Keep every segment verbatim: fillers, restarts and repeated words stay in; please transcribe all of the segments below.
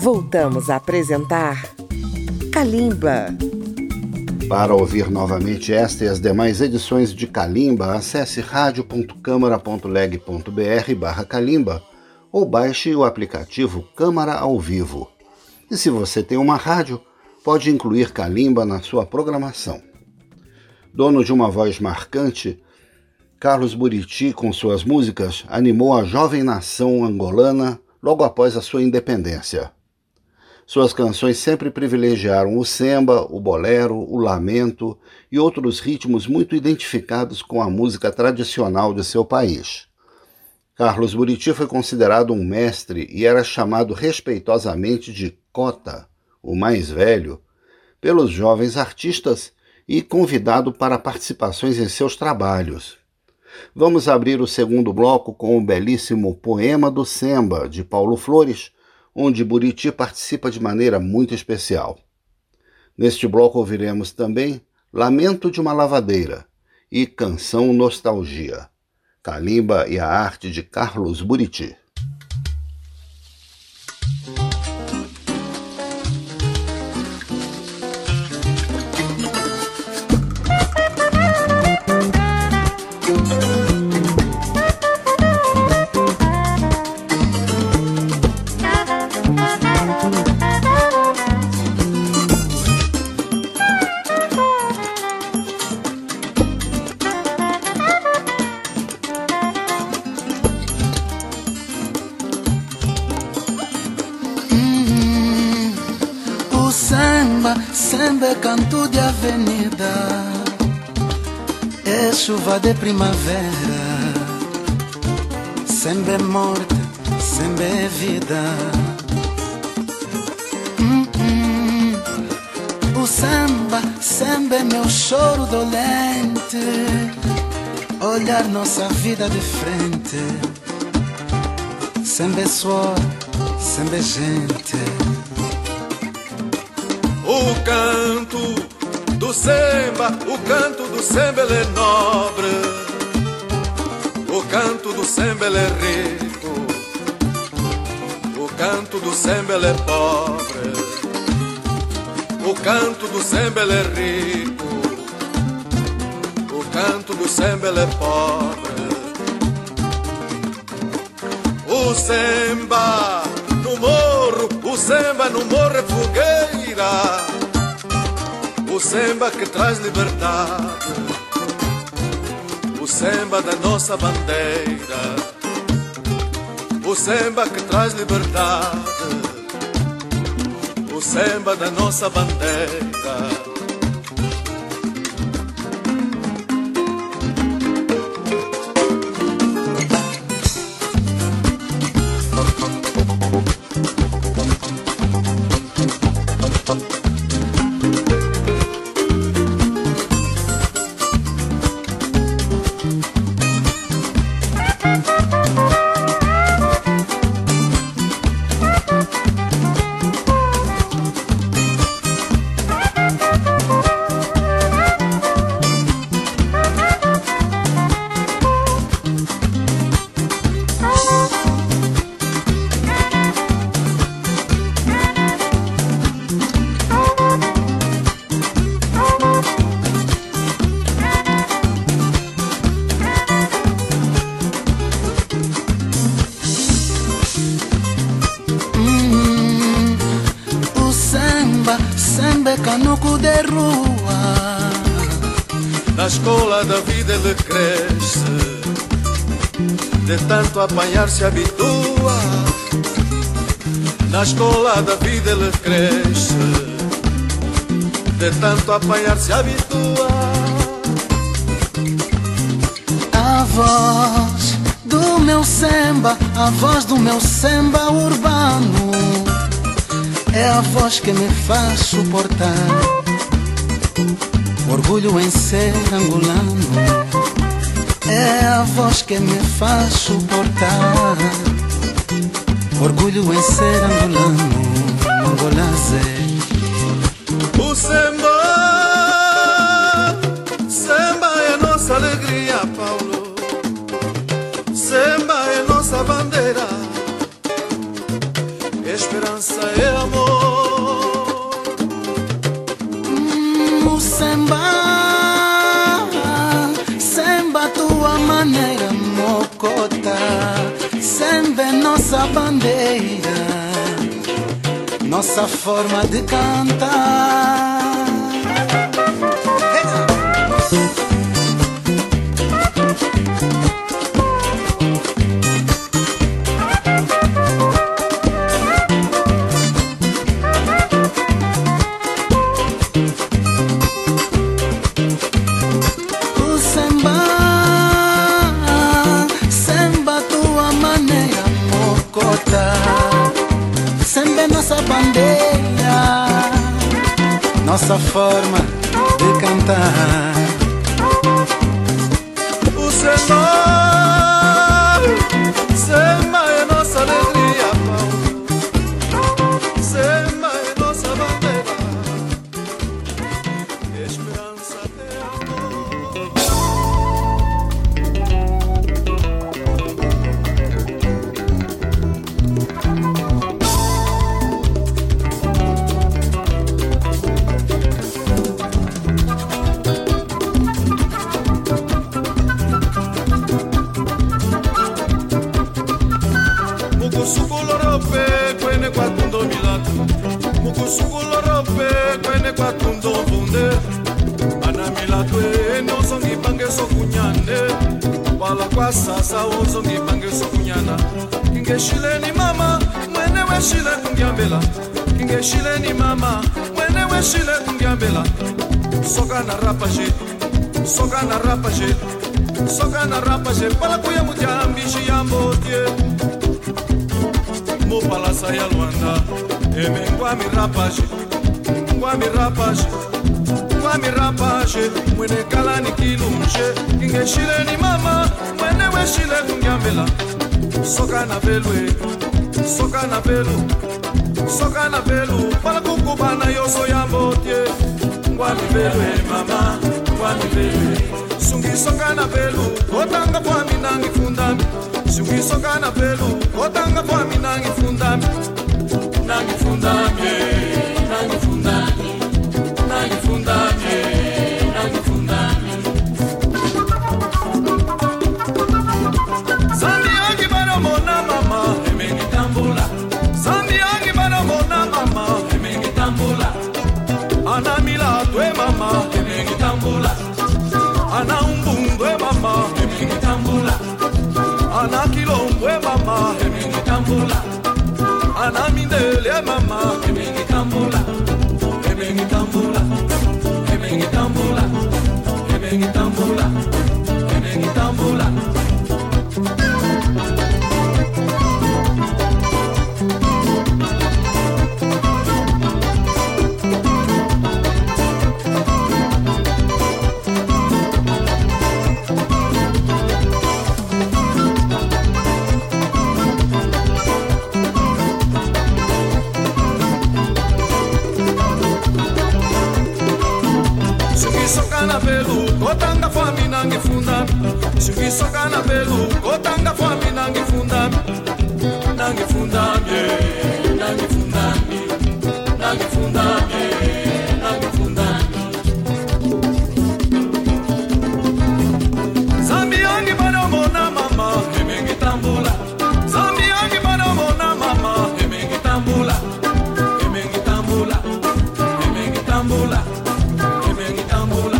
Voltamos a apresentar Kalimba. Para ouvir novamente esta e as demais edições de Kalimba, acesse radio ponto câmara ponto leg ponto br barra Kalimba ou baixe o aplicativo Câmara ao Vivo. E se você tem uma rádio, pode incluir Kalimba na sua programação. Dono de uma voz marcante, Carlos Buriti, com suas músicas, animou a jovem nação angolana logo após a sua independência. Suas canções sempre privilegiaram o samba, o bolero, o lamento e outros ritmos muito identificados com a música tradicional de seu país. Carlos Buriti foi considerado um mestre e era chamado respeitosamente de Cota, o mais velho, pelos jovens artistas e convidado para participações em seus trabalhos. Vamos abrir o segundo bloco com o belíssimo Poema do Semba, de Paulo Flores, onde Buriti participa de maneira muito especial. Neste bloco ouviremos também Lamento de uma Lavadeira e Canção Nostalgia, Kalimba e a arte de Carlos Buriti. Samba é canto de avenida, é chuva de primavera. Samba é morte, samba é vida. hum, hum. O samba, samba é meu choro dolente, olhar nossa vida de frente. Samba é suor, samba é gente. O canto do samba, o canto do samba ele é nobre. O canto do samba ele é rico. O canto do samba ele é pobre. O canto do samba ele é rico. O canto do samba ele é pobre. O samba no morro, o samba no morro é fogueira. O samba que traz liberdade, o samba da nossa bandeira. O samba que traz liberdade, o samba da nossa bandeira. Canuco de rua, na escola da vida ele cresce, de tanto apanhar se habitua. Na escola da vida ele cresce, de tanto apanhar se habitua. A voz do meu samba, a voz do meu samba urbano, é a voz que me faz suportar orgulho em ser angolano. É a voz que me faz suportar orgulho em ser angolano. Angolazé. O samba, samba é nossa alegria, Paulo. Samba é nossa bandeira. Esperança é a nossa bandeira, nossa forma de cantar. O samba, samba tua maneira mocota, samba é nossa bandeira, nossa forma de cantar. O samba, samba é nossa alegria, samba é nossa bandeira, esperança de amor. Mukusukulorope kwene kwatundo milatu, mukusukulorope kwene kwatundo bunde, ana milatu eno zongi bange sokunyane, wala kwa sasa ozongi bange sokunyana. Kinge shileni mama, mwene we shile kungiambela, kinge shileni mama, mwene we shile kungiambela. Soka na rapaje, soka na rapaje, soka na rapaje, pala kuya mujambi shiyambotie. Mo palasa ya Luanda, eme ngwa mi rapage, ngwa mi rapage, ngwa mi rapage, mwene kala ni kilunje, kinge shile ni mama, mwene we shile kungiambela. Soka na velwe, soka na velu, soka na velu, pala kukubana yoso ya mbotie. Ngwa mi velwe mama, ngwa mi velwe, sungi soka na velu, otanga kwa minangi fundami. Sungi soka na velu, otanga kwa minangi fundami. Nangi fundami, nangi fundami, nangi fundami, nangi fundami. Zambi yangi bana mona mama, emengi tambula. Zambi yangi bana mona mama, emengi tambula. Ana mila tue mama, emengi tambula. Ana umbundu e mama, emengi tambula. Ana kilombo mama, emengi tambula. Ana mindele mama, emengi tambula. Emengi tambula, emengi tambula, emengi tambula, emengi tambula. Na velu, kotanga fami nangi fundami. Sugi soka na velu, kotanga fami nangi fundami. Nangi fundami, nangi fundami, nangi fundami, nangi fundami. Zambi yangi bana mona mama, emengi tambula. Zambi yangi bana mona mama, emengi tambula. Emengi tambula, emengi tambula, emengi tambula.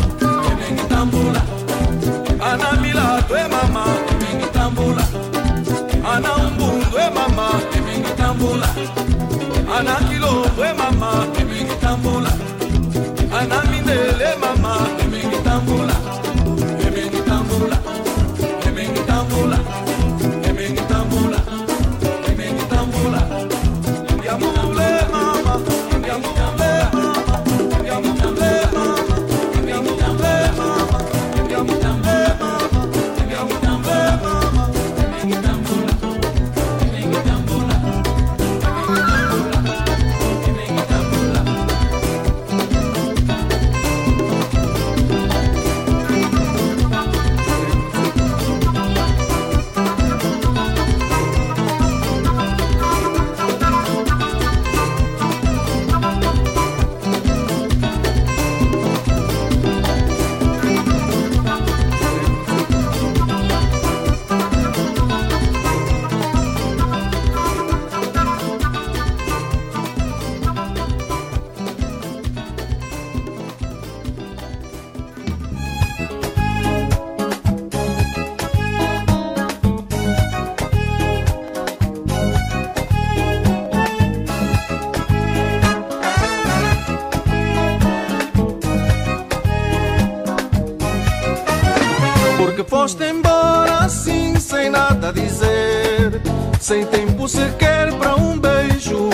Ana mila tue mama, emengi tambula. Ana umbundu e mama, emengi tambula. Ana kilo e mama, emengi tambula. Ana mindele mama, emengi tambula. Emengi tambula, emengi tambula, emengi tambula, emengi tambula. Yamule mama, yamule mama, yamule mama, yamule mama. foste embora assim, sem nada dizer, sem tempo sequer para um beijo.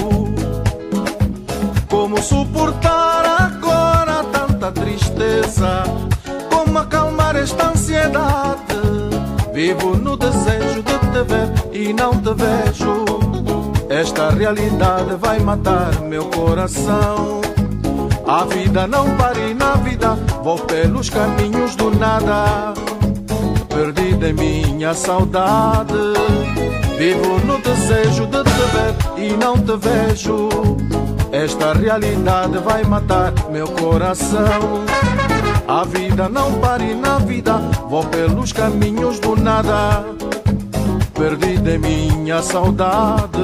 Como suportar agora tanta tristeza? Como acalmar esta ansiedade? Vivo no desejo de te ver e não te vejo. Esta realidade vai matar meu coração. A vida não para e na vida vou pelos caminhos do nada. Perdida em minha saudade. Vivo no desejo de te ver e não te vejo. Esta realidade vai matar meu coração. A vida não para e na vida vou pelos caminhos do nada. Perdida em minha saudade.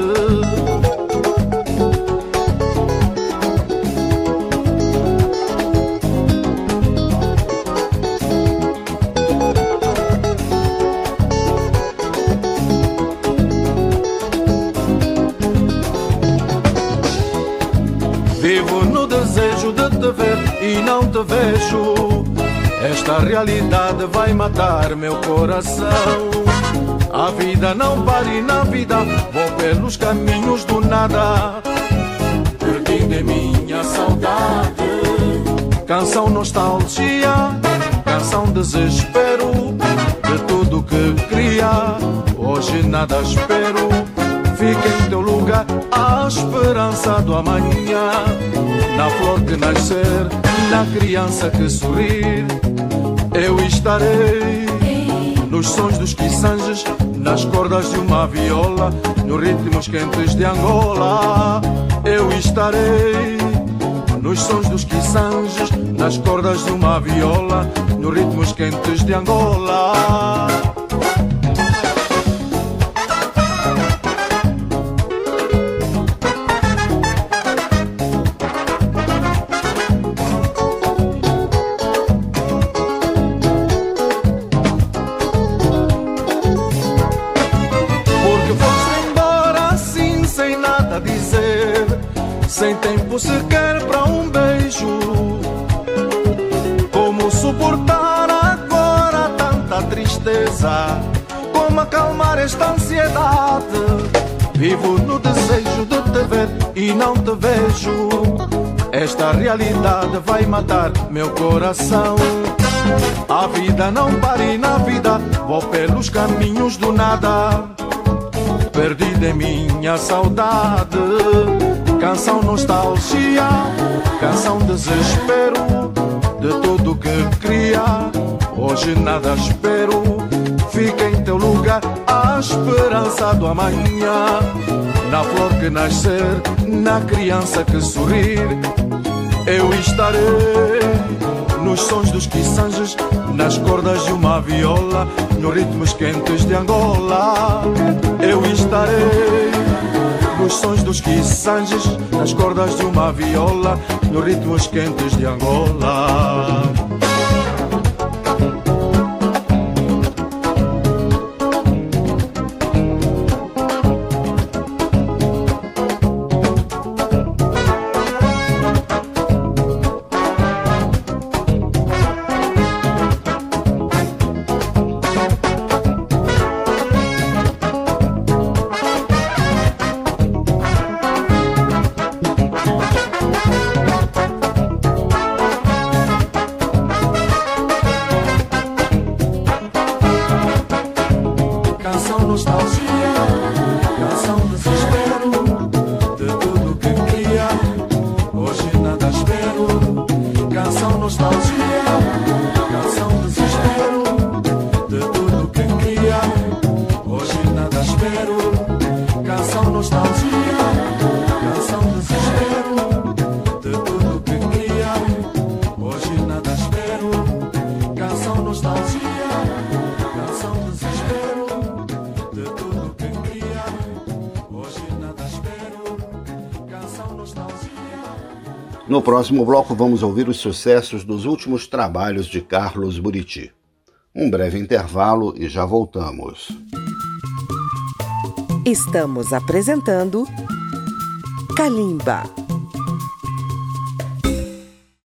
Vivo no desejo de te ver e não te vejo. Esta realidade vai matar meu coração. A vida não para e na vida vou pelos caminhos do nada. Perdido em minha saudade. Canção nostalgia, canção desespero. De tudo que queria, hoje nada espero. Fica em teu lugar a esperança do amanhã. Na flor que nascer, na criança que sorrir. Eu estarei nos sons dos quiçanges, nas cordas de uma viola, nos ritmos quentes de Angola. Eu estarei nos sons dos quiçanges, nas cordas de uma viola, nos ritmos quentes de Angola. Sem tempo sequer para um beijo. Como suportar agora tanta tristeza? Como acalmar esta ansiedade? Vivo no desejo de te ver e não te vejo. Esta realidade vai matar meu coração. A vida não para e na vida vou pelos caminhos do nada. Perdida em minha saudade. Canção nostalgia, canção desespero. De tudo que queria, hoje nada espero. Fica em teu lugar a esperança do amanhã. Na flor que nascer, na criança que sorrir. Eu estarei nos sons dos quiçanges, nas cordas de uma viola, nos ritmos quentes de Angola. Eu estarei nos sons dos quiçanges, nas cordas de uma viola, nos ritmos quentes de Angola. No próximo bloco vamos ouvir os sucessos dos últimos trabalhos de Carlos Buriti. Um breve intervalo e já voltamos. Estamos apresentando Kalimba.